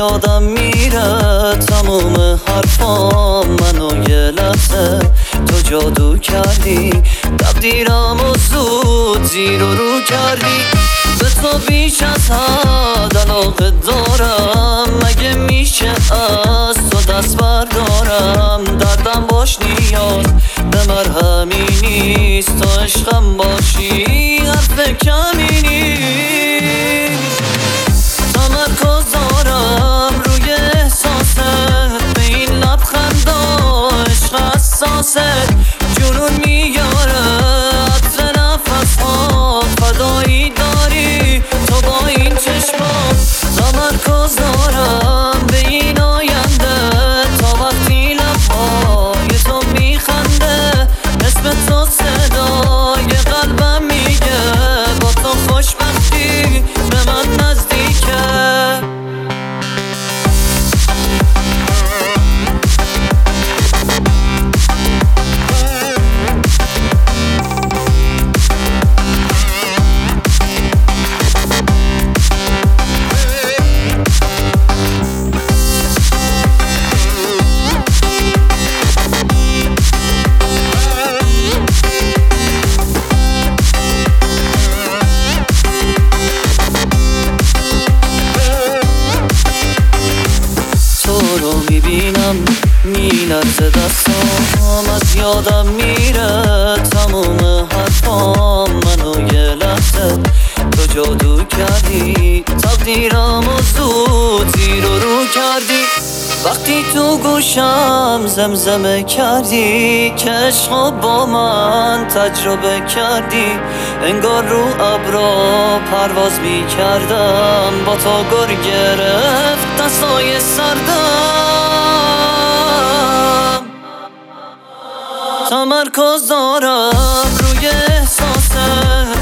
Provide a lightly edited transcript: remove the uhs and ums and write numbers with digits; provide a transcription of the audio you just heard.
یادم میره تموم حرفام، منو یه لحظه تو جادو کردی، تقدیرم و زود زیر و رو کردی. به تو بیش از حد علاقه دارم، مگه میشه از تو دست بردارم؟ دردم باش نیاز به مرهمی نیست، تو عشقم باشی حرف کمی نیست. تمرکز دارم روی احساست، به این لبخندا عشق حساسه، جنون میاره عطر نفس ها، فدایی داری تو با این چشمات. تمرکز دارم به این آینده تا وقتی لبهای تو میخنده، اسم تو صدای قلبم میگه با تو خوشبختی به من نزدیکه. میبینم میلرزه دستام، از یادم میره تموم حرفام، منو یه لحظه تو جادو کردی، تقدیرم و زود زیر و رو کردی. وقتی تو گوشم زمزمه کردی که عشقو با من تجربه کردی، انگار رو ابرا پرواز میکردم، با تو گر گرفت دستای سردم. تمرکز دارم روی احساست،